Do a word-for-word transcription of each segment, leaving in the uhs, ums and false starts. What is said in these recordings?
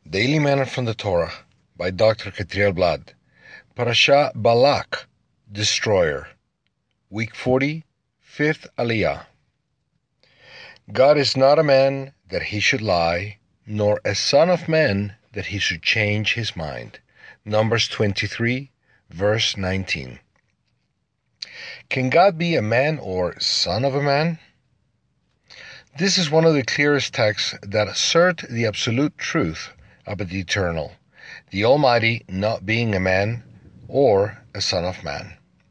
Daily Manna from the Torah by Doctor Catriel Blad. Parasha Balak, Destroyer. Week forty, fifth Aliyah. God is not a man that he should lie, nor a son of man that he should change his mind. Numbers twenty-three, verse nineteen. Can God be a man or son of a man? This is one of the clearest texts that assert the absolute truth about the eternal, the Almighty not being a man or a son of man.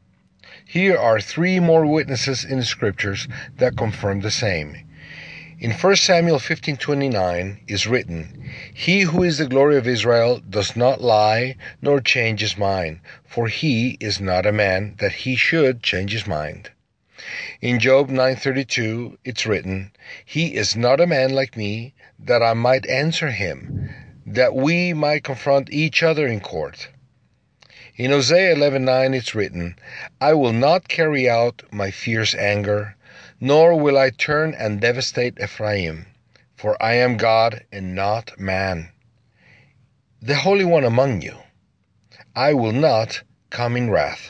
Here are three more witnesses in the Scriptures that confirm the same. In First Samuel fifteen twenty-nine is written, "He who is the glory of Israel does not lie nor change his mind, for he is not a man that he should change his mind." In Job nine thirty-two it's written, "He is not a man like me, that I might answer him, that we might confront each other in court." In Hosea eleven nine it's written, "I will not carry out my fierce anger, nor will I turn and devastate Ephraim, for I am God and not man, the Holy One among you. I will not come in wrath."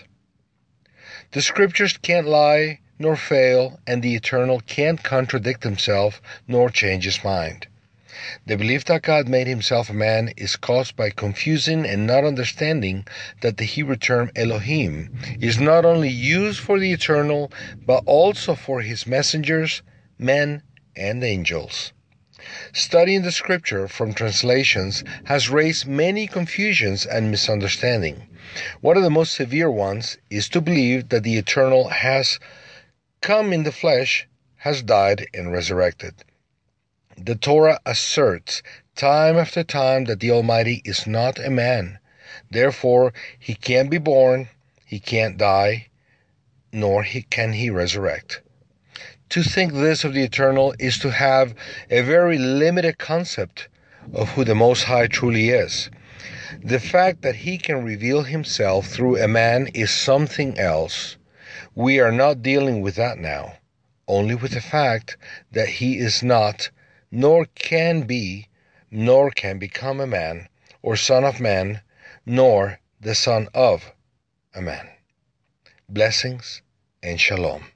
The Scriptures can't lie nor fail, and the Eternal can't contradict himself nor change his mind. The belief that God made himself a man is caused by confusing and not understanding that the Hebrew term Elohim is not only used for the Eternal, but also for his messengers, men, and angels. Studying the Scripture from translations has raised many confusions and misunderstanding. One of the most severe ones is to believe that the Eternal has come in the flesh, has died and resurrected. The Torah asserts time after time that the Almighty is not a man. Therefore, he can't be born, he can't die, nor he can he resurrect. To think this of the Eternal is to have a very limited concept of who the Most High truly is. The fact that he can reveal himself through a man is something else. We are not dealing with that now, only with the fact that he is not, nor can be, nor can become a man, or son of man, nor the son of a man. Blessings and shalom.